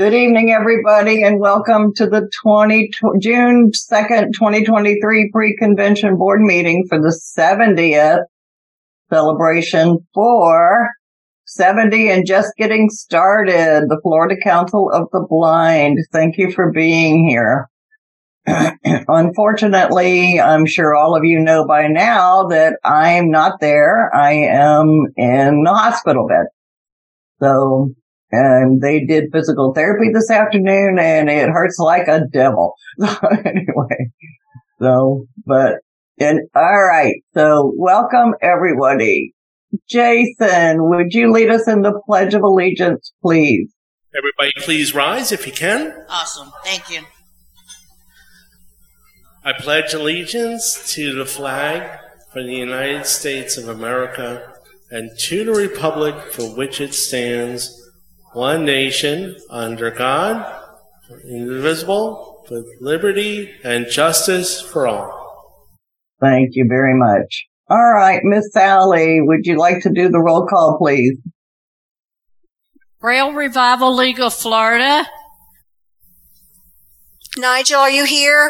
Good evening, everybody, and welcome to the June 2nd, 2023 pre-convention board meeting for the 70th celebration for 70 and just getting started, the Florida Council of the Blind. Thank you for being here. Unfortunately, I'm sure all of you know by now that I'm not there. I am in the hospital bed. And they did physical therapy this afternoon, and it hurts like a devil. All right. So welcome everybody. Jason, would you lead us in the Pledge of Allegiance, please? Everybody please rise if you can. Awesome. Thank you. I pledge allegiance to the flag for the United States of America and to the republic for which it stands, one nation, under God, indivisible, with liberty and justice for all. Thank you very much. All right, Miss Sally, would you like to do the roll call, please? Braille Revival League of Florida. Nigel, are you here?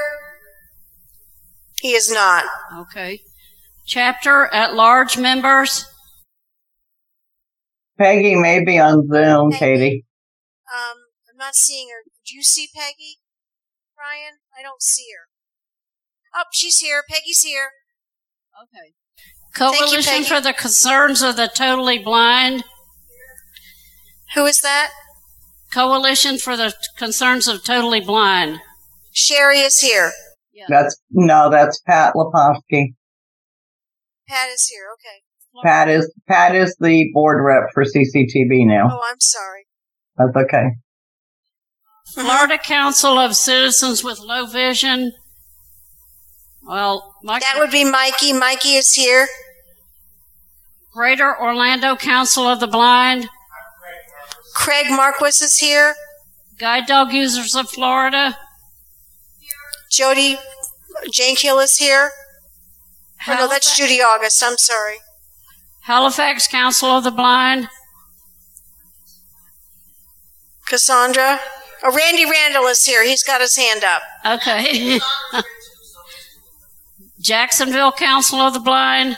He is not. Okay. Chapter at large members. Peggy may be on Zoom, Katie. I'm not seeing her. Did you see Peggy, Brian? I don't see her. Oh, she's here. Peggy's here. Okay. Coalition for the Concerns of the Totally Blind. Who is that? Coalition for the Concerns of Totally Blind. Sherry is here. Yeah. That's Pat Leposki. Pat is here. Okay. Pat is the board rep for CCTV now. Oh, I'm sorry. That's okay. Florida Council of Citizens with Low Vision. Well, that would be Mikey. Mikey is here. Greater Orlando Council of the Blind. Craig Marquis is here. Guide Dog Users of Florida. Jody Jankill is here. Oh, no, that's Judy August. I'm sorry. Halifax Council of the Blind. Cassandra. Oh, Randy Randall is here. He's got his hand up. Okay. Jacksonville Council of the Blind.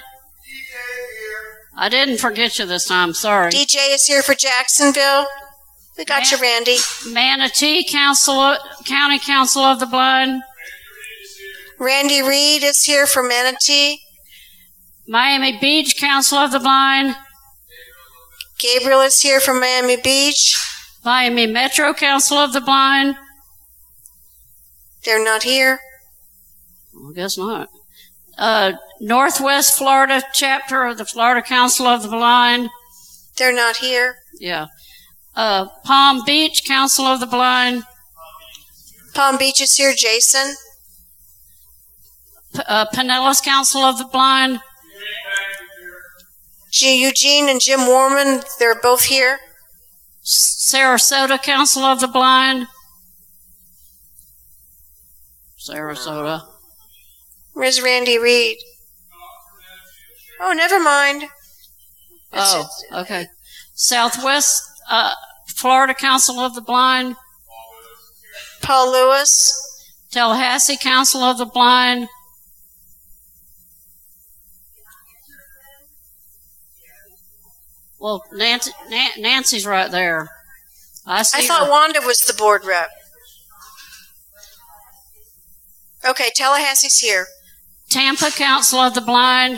I didn't forget you this time. Sorry. DJ is here for Jacksonville. We got you, Randy. Manatee County Council of the Blind. Randy Reed is here for Manatee. Miami Beach Council of the Blind. Gabriel is here from Miami Beach. Miami Metro Council of the Blind. They're not here. Well, I guess not. Northwest Florida chapter of the Florida Council of the Blind. They're not here. Yeah. Palm Beach Council of the Blind. Palm Beach is here, Jason. Pinellas Council of the Blind. Eugene and Jim Warman, they're both here. Sarasota Council of the Blind. Sarasota. Where's Randy Reed? Oh, never mind. Okay. Southwest Florida Council of the Blind. Paul Lewis. Tallahassee Council of the Blind. Well, Nancy's right there. I thought Wanda was the board rep. Okay, Tallahassee's here. Tampa Council of the Blind.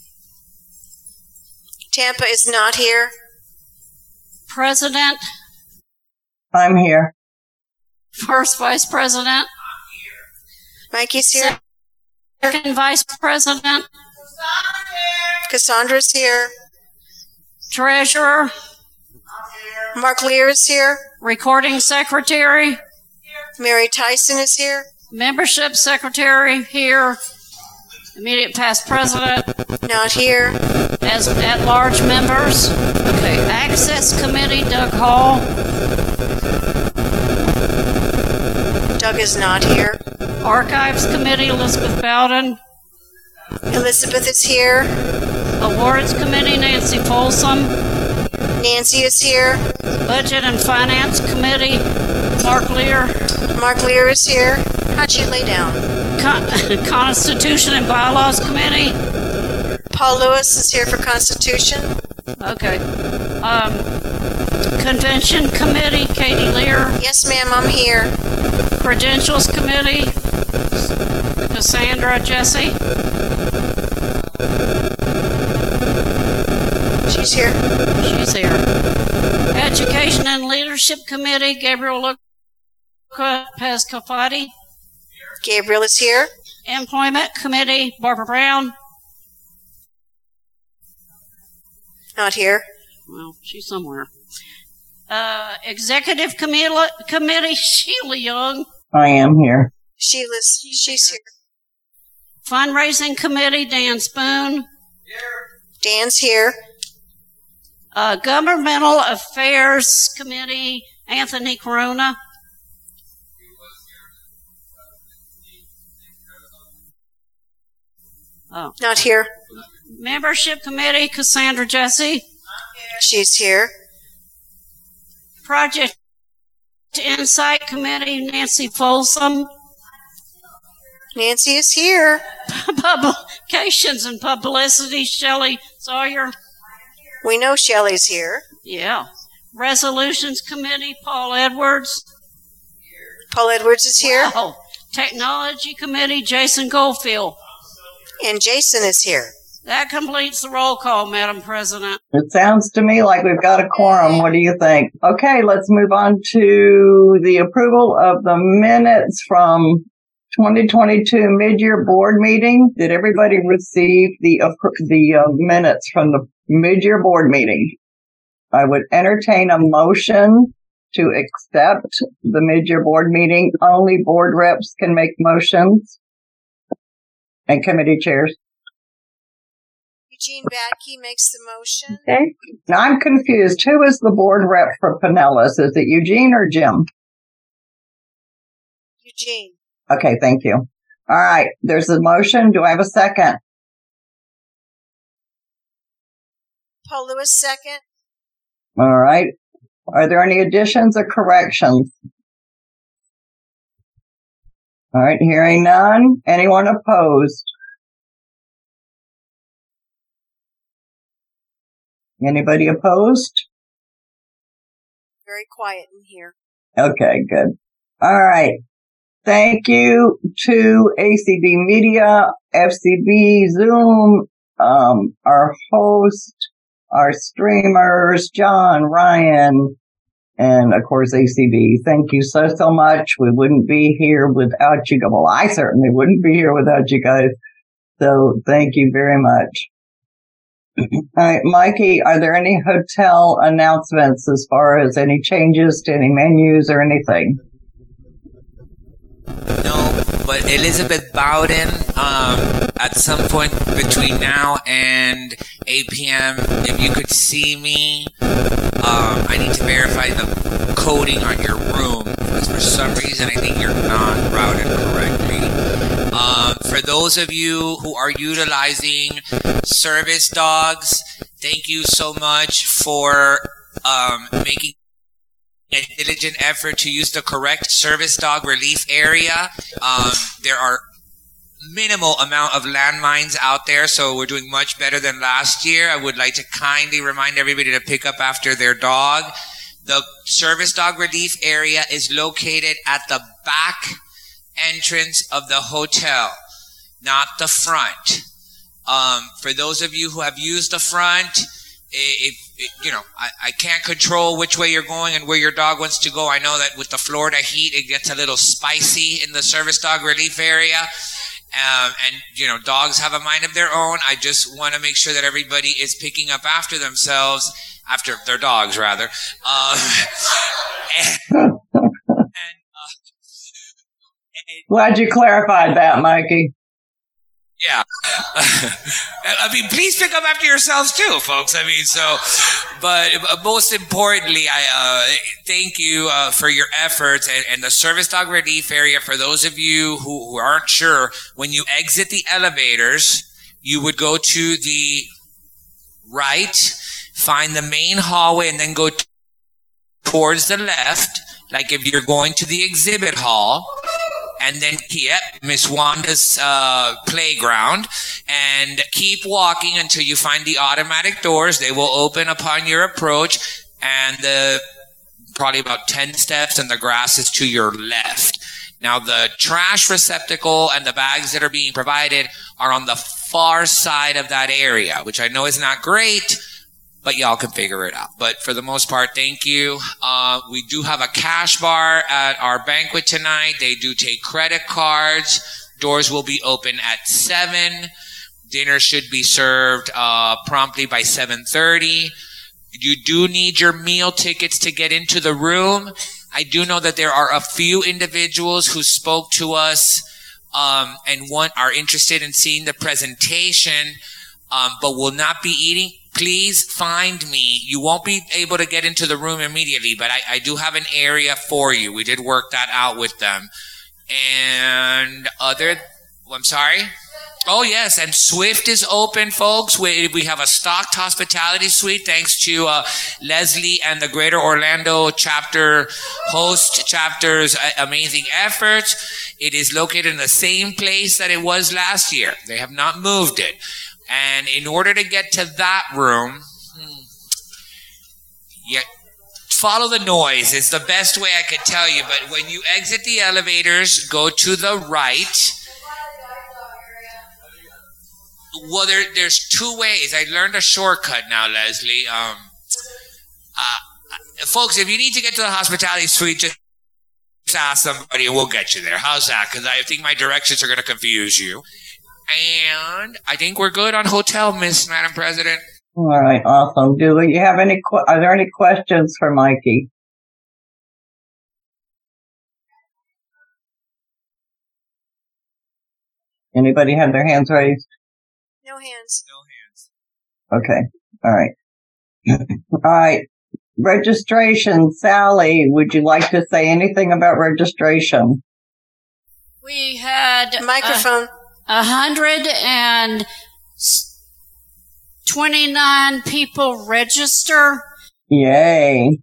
Tampa is not here. President. I'm here. First Vice President. Mikey's here. Second Vice President. Cassandra's here. Treasurer. Mark Lear is here. Recording Secretary. Mary Tyson is here. Membership Secretary here. Immediate past President. Not here. As at-large members. Okay. Access Committee, Doug Hall. Doug is not here. Archives Committee, Elizabeth Bowden. Elizabeth is here. Awards Committee, Nancy Folsom. Nancy is here. Budget and Finance Committee, Mark Lear. Mark Lear is here. How'd you lay down? Constitution and Bylaws Committee. Paul Lewis is here for Constitution. Okay. Convention Committee, Katie Lear. Yes, ma'am, I'm here. Credentials Committee, Cassandra Jesse. She's here. She's here. Education and Leadership Committee, Gabriel Lopez Cafati. Gabriel is here. Employment Committee, Barbara Brown. Not here. Well, she's somewhere. Executive Committee, Sheila Young. I am here. She's here. Fundraising Committee, Dan Spoon. Dan's here. Governmental Affairs Committee, Anthony Corona. Oh. Not here. Membership Committee, Cassandra Jesse. She's here. Project Insight Committee, Nancy Folsom. Nancy is here. Publications and Publicity, Shelley Sawyer. We know Shelley's here. Yeah. Resolutions Committee, Paul Edwards. Paul Edwards is here. Wow. Technology Committee, Jason Goldfield. And Jason is here. That completes the roll call, Madam President. It sounds to me like we've got a quorum. What do you think? Okay, let's move on to the approval of the minutes from 2022 mid-year board meeting. Did everybody receive the minutes from the mid-year board meeting? I would entertain a motion to accept the mid-year board meeting. Only board reps can make motions and committee chairs. Eugene Badke makes the motion. Okay. Now I'm confused. Who is the board rep for Pinellas? Is it Eugene or Jim? Eugene. Okay, thank you. All right, there's a motion. Do I have a second? Paul Lewis, second. All right. Are there any additions or corrections? All right, hearing none. Anyone opposed? Anybody opposed? Very quiet in here. Okay, good. All right. Thank you to ACB Media, FCB, Zoom, our host, our streamers, John, Ryan, and of course ACB. Thank you so much. We wouldn't be here without you. Well, I certainly wouldn't be here without you guys. So thank you very much. All right, Mikey, are there any hotel announcements as far as any changes to any menus or anything? No, but Elizabeth Bowden, at some point between now and 8 p.m., if you could see me, I need to verify the coding on your room, because for some reason I think you're not routed correctly. For those of you who are utilizing service dogs, thank you so much for making a diligent effort to use the correct service dog relief area. There are minimal amount of landmines out there, so we're doing much better than last year. I would like to kindly remind everybody to pick up after their dog. The service dog relief area is located at the back entrance of the hotel, not the front. For those of you who have used the front, I can't control which way you're going and where your dog wants to go. I know that with the Florida heat, it gets a little spicy in the service dog relief area. And dogs have a mind of their own. I just want to make sure that everybody is picking up after themselves, after their dogs, rather. Glad you clarified that, Mikey. Yeah. I mean, please pick up after yourselves too, folks. I mean, but most importantly, I thank you for your efforts and the service dog relief area. For those of you who aren't sure, when you exit the elevators, you would go to the right, find the main hallway, and then go towards the left. Like if you're going to the exhibit hall, and then, Miss Wanda's playground, and keep walking until you find the automatic doors. They will open upon your approach, and probably about 10 steps, and the grass is to your left. Now, the trash receptacle and the bags that are being provided are on the far side of that area, which I know is not great, but y'all can figure it out. But for the most part, thank you. We do have a cash bar at our banquet tonight. They do take credit cards. Doors will be open at 7. Dinner should be served promptly by 7:30. You do need your meal tickets to get into the room. I do know that there are a few individuals who spoke to us and are interested in seeing the presentation, but will not be eating. Please find me. You won't be able to get into the room immediately, but I do have an area for you. We did work that out with them. And I'm sorry? Oh, yes, and Swift is open, folks. We have a stocked hospitality suite thanks to Leslie and the Greater Orlando chapter's amazing efforts. It is located in the same place that it was last year. They have not moved it. And in order to get to that room, follow the noise is the best way I could tell you. But when you exit the elevators, go to the right. Well, there's 2 ways. I learned a shortcut now, Leslie. Folks, if you need to get to the hospitality suite, just ask somebody and we'll get you there. How's that? Because I think my directions are going to confuse you. And I think we're good on hotel, Madam President. All right, awesome. Do you have are there any questions for Mikey? Anybody have their hands raised? No hands. Okay. All right. All right. Registration. Sally, would you like to say anything about registration? We had microphone. 129 people register. Yay.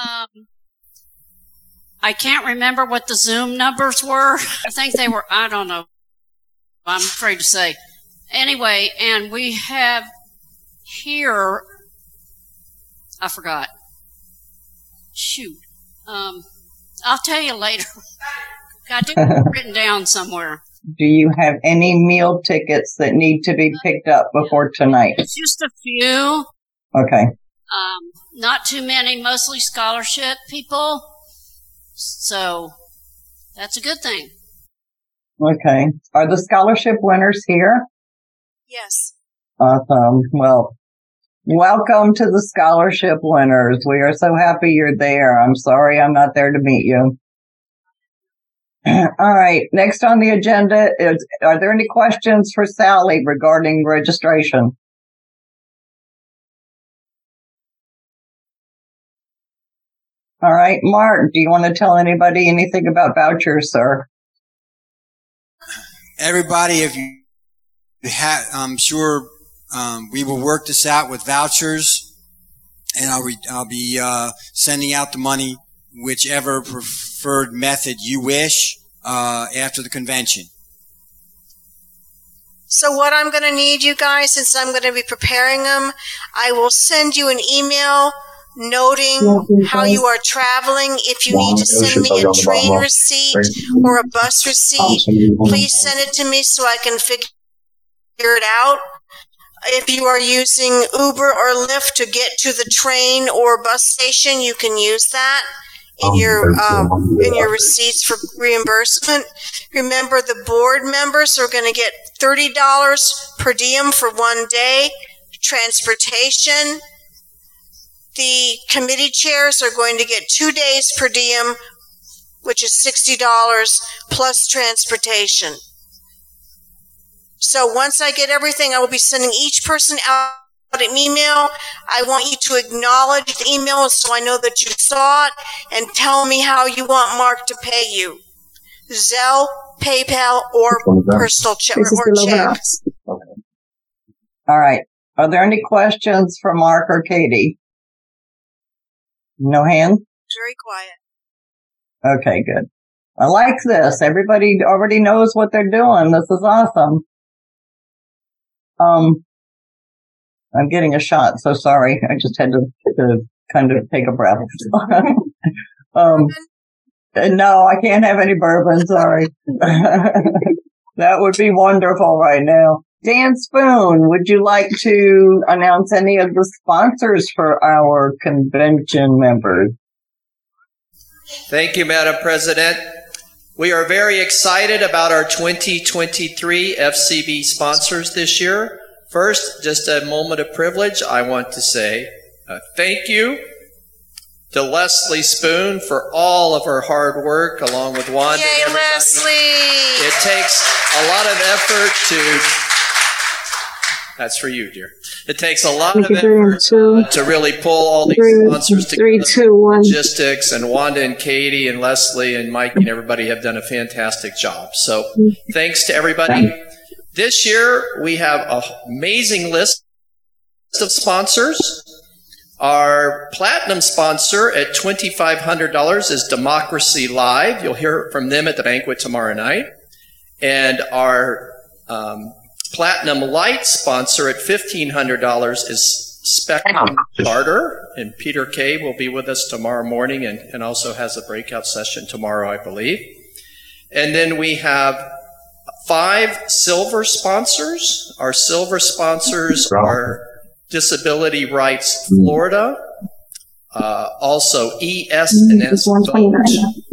I can't remember what the Zoom numbers were. I think they were, I don't know. I'm afraid to say. Anyway, and we have here, I forgot. Shoot. I'll tell you later. Got it written down somewhere. Do you have any meal tickets that need to be picked up before tonight? It's just a few. Okay. Not too many, mostly scholarship people. So that's a good thing. Okay. Are the scholarship winners here? Yes. Awesome. Well, welcome to the scholarship winners. We are so happy you're there. I'm sorry I'm not there to meet you. All right. Next on the agenda are there any questions for Sally regarding registration? All right. Mark, do you want to tell anybody anything about vouchers, sir? Everybody, if you have, I'm sure we will work this out with vouchers, and I'll be sending out the money whichever preferred method you wish after the convention. So what I'm going to need, you guys, since I'm going to be preparing them, I will send you an email noting how you are traveling. If you need to send me a train receipt or a bus receipt, please send it to me so I can figure it out. If you are using Uber or Lyft to get to the train or bus station, you can use that in your receipts for reimbursement. Remember, the board members are going to get $30 per diem for 1 day, transportation. The committee chairs are going to get 2 days per diem, which is $60 plus transportation. So once I get everything, I will be sending each person out an email. I want you to acknowledge the email so I know that you saw it, and tell me how you want Mark to pay you. Zelle, PayPal, or personal check or check. All right. Are there any questions for Mark or Katie? No hands? Very quiet. Okay, good. I like this. Everybody already knows what they're doing. This is awesome. I'm getting a shot, so sorry. I just had to kind of take a breath. No, I can't have any bourbon, sorry. That would be wonderful right now. Dan Spoon, would you like to announce any of the sponsors for our convention members? Thank you, Madam President. We are very excited about our 2023 FCB sponsors this year. First, just a moment of privilege, I want to say thank you to Leslie Spoon for all of her hard work, along with Wanda. Yay, and Leslie! It takes a lot of effort to... That's for you, dear. It takes a lot of effort to really pull all these sponsors together. 3, 2, 1. Logistics, and Wanda and Katie and Leslie and Mike and everybody have done a fantastic job. So thanks to everybody. This year, we have an amazing list of sponsors. Our platinum sponsor at $2,500 is Democracy Live. You'll hear from them at the banquet tomorrow night. And our platinum light sponsor at $1,500 is Spectrum Charter. And Peter Kay will be with us tomorrow morning and also has a breakout session tomorrow, I believe. And then we have 5 silver sponsors. Our silver sponsors are Disability Rights Florida, also ES&S Vote,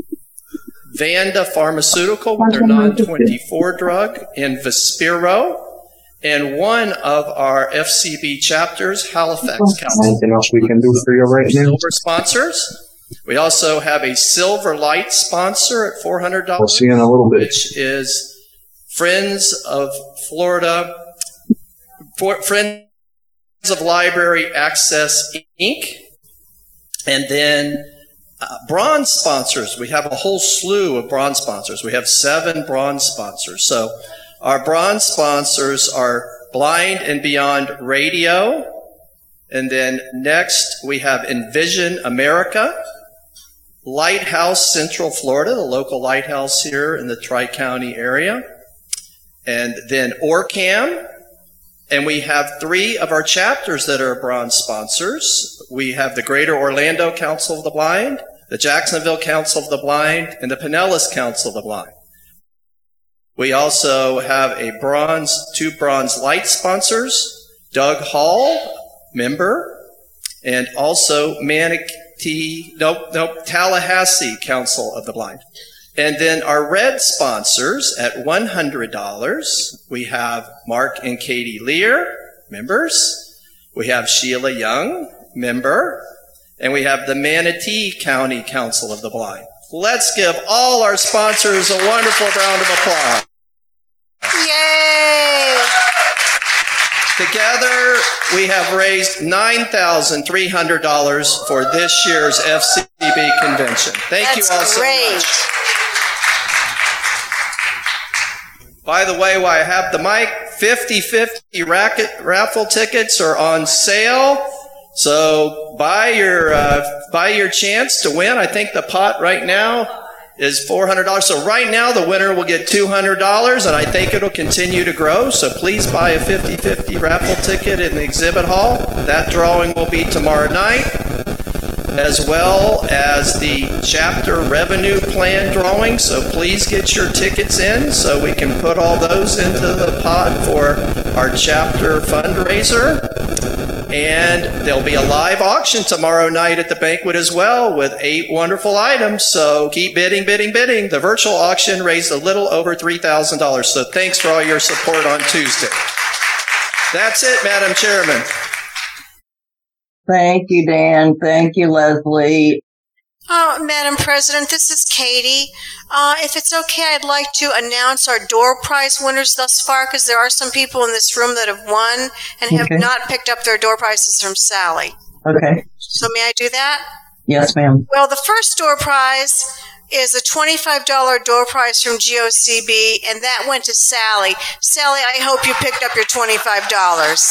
Vanda Pharmaceutical with their non-24 drug, and Vispero, and one of our FCB chapters, Halifax Council. Anything else we can do for you right now? Silver sponsors. We also have a Silver Light sponsor at $400. We'll see you in a little bit. Which is Friends of Florida, Friends of Library Access, Inc. And then bronze sponsors. We have a whole slew of bronze sponsors. We have 7 bronze sponsors. So our bronze sponsors are Blind and Beyond Radio. And then next we have Envision America, Lighthouse Central Florida, the local lighthouse here in the Tri-County area. And then ORCAM. And we have 3 of our chapters that are bronze sponsors. We have the Greater Orlando Council of the Blind, the Jacksonville Council of the Blind, and the Pinellas Council of the Blind. We also have 2 bronze light sponsors, Doug Hall, member, and also Tallahassee Council of the Blind. And then our red sponsors at $100, we have Mark and Katie Lear, members. We have Sheila Young, member. And we have the Manatee County Council of the Blind. Let's give all our sponsors a wonderful round of applause. Yay! Together, we have raised $9,300 for this year's FCB convention. Thank you all so much. By the way, while I have the mic, 50/50 raffle tickets are on sale. So buy your chance to win. I think the pot right now is $400. So right now the winner will get $200, and I think it'll continue to grow. So please buy a 50/50 raffle ticket in the exhibit hall. That drawing will be tomorrow night, as well as the chapter revenue plan drawing. So please get your tickets in so we can put all those into the pot for our chapter fundraiser. And there'll be a live auction tomorrow night at the banquet as well with 8 wonderful items. So keep bidding, bidding, bidding. The virtual auction raised a little over $3,000. So thanks for all your support on Tuesday. That's it, Madam Chairman. Thank you, Dan. Thank you, Leslie. Madam President, this is Katie. If it's okay, I'd like to announce our door prize winners thus far, because there are some people in this room that have won and have not picked up their door prizes from Sally. Okay. So may I do that? Yes, ma'am. Well, the first door prize is a $25 door prize from GOCB, and that went to Sally. Sally, I hope you picked up your $25.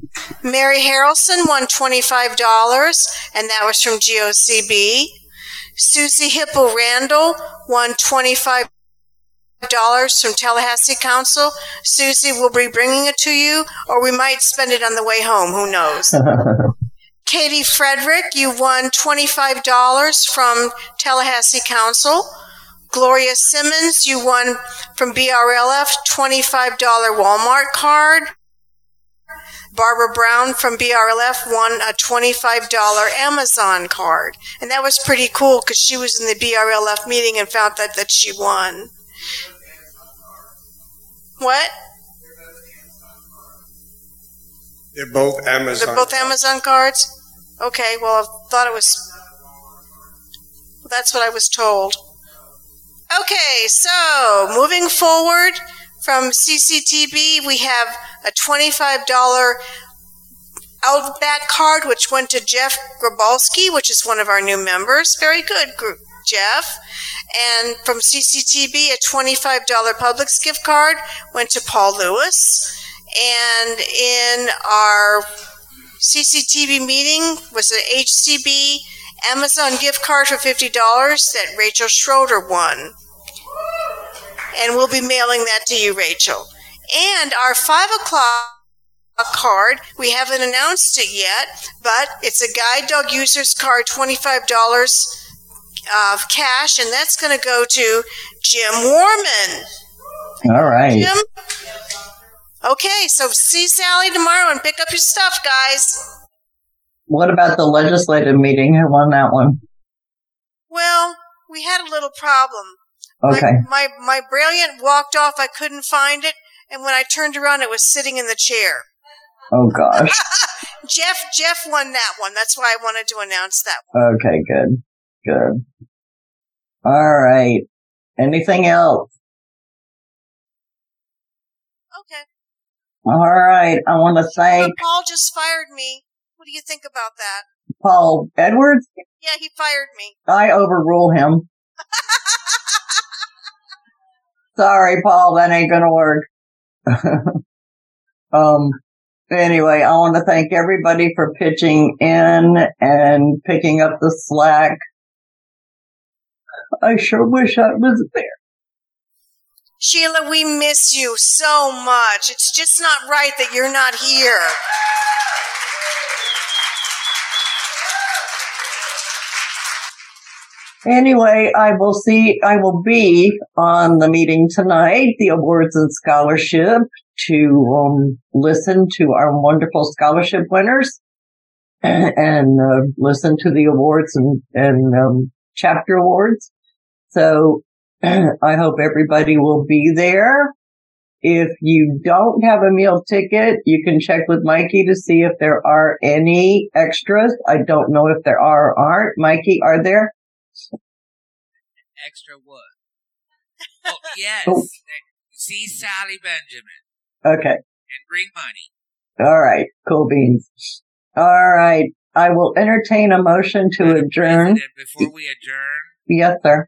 Mary Harrelson won $25, and that was from GOCB. Susie Hipple Randall won $25 from Tallahassee Council. Susie will be bringing it to you, or we might spend it on the way home. Who knows? Katie Frederick, you won $25 from Tallahassee Council. Gloria Simmons, you won from BRLF $25 Walmart card. Barbara Brown from BRLF won a $25 Amazon card. And that was pretty cool because she was in the BRLF meeting and found that she won. What? They're both Amazon. They're both Amazon cards? Okay, well, I thought it was... Well, that's what I was told. Okay, so moving forward from CCTV, we have a $25 Outback card, which went to Jeff Grabalski, which is one of our new members. Very good, Jeff. And from CCTV, a $25 Publix gift card went to Paul Lewis. And in our CCTV meeting was an HCB Amazon gift card for $50 that Rachel Schroeder won. And we'll be mailing that to you, Rachel. And our 5 o'clock card, we haven't announced it yet, but it's a Guide Dog Users card, $25 of cash, and that's going to go to Jim Warman. All right. Jim? Okay, so see Sally tomorrow and pick up your stuff, guys. What about the legislative meeting? Who won that one? Well, we had a little problem. Okay. My Brilliant walked off. I couldn't find it. And when I turned around, it was sitting in the chair. Oh, gosh. Jeff won that one. That's why I wanted to announce that one. Okay, good. Good. All right. Anything else? Okay. All right. I want to thank... Paul just fired me. What do you think about that? Paul Edwards? Yeah, he fired me. I overrule him. Sorry, Paul, that ain't gonna work. Anyway, I want to thank everybody for pitching in and picking up the slack. I sure wish I was there. Sheila, we miss you so much. It's just not right that you're not here. Anyway, I will be on the meeting tonight, the awards and scholarship, to listen to our wonderful scholarship winners and listen to the awards and chapter awards. So I hope everybody will be there. If you don't have a meal ticket, you can check with Mikey to see if there are any extras. I don't know if there are or aren't. Mikey, are there? Extra what? Oh, yes. Oh. See Sally Benjamin. Okay. And bring money. All right. Cool beans. All right. I will entertain a motion to adjourn. Before we adjourn. Yes, sir.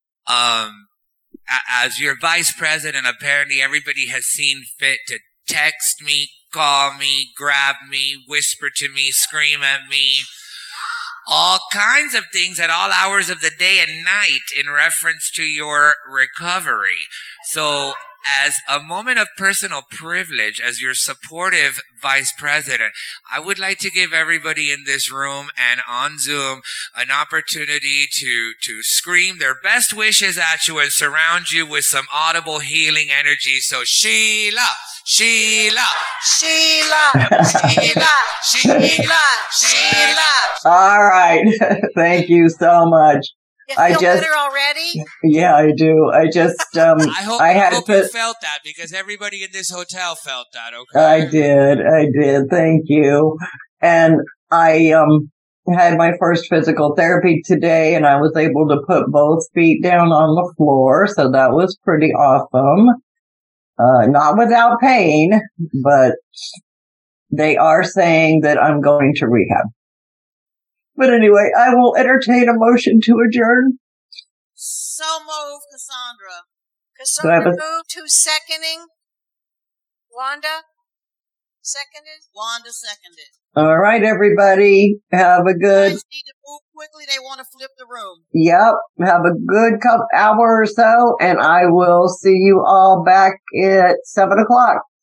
As your vice president, apparently everybody has seen fit to text me, call me, grab me, whisper to me, scream at me. All kinds of things at all hours of the day and night in reference to your recovery. So as a moment of personal privilege, as your supportive vice president, I would like to give everybody in this room and on Zoom an opportunity to scream their best wishes at you and surround you with some audible healing energy. So Sheila, Sheila, Sheila, Sheila, Sheila, Sheila. All right. Thank you so much. You feel better already? Yeah, I do. I just, I hope you felt that because everybody in this hotel felt that, okay? I did. Thank you. And I, had my first physical therapy today and I was able to put both feet down on the floor. So that was pretty awesome. Not without pain, but they are saying that I'm going to rehab. But anyway, I will entertain a motion to adjourn. So moved, Cassandra. Cassandra moved. Who's seconding? Wanda? Seconded? Wanda seconded. All right, everybody. Have a good... move quickly. They want to flip the room. Yep. Have a good hour or so, and I will see you all back at 7:00.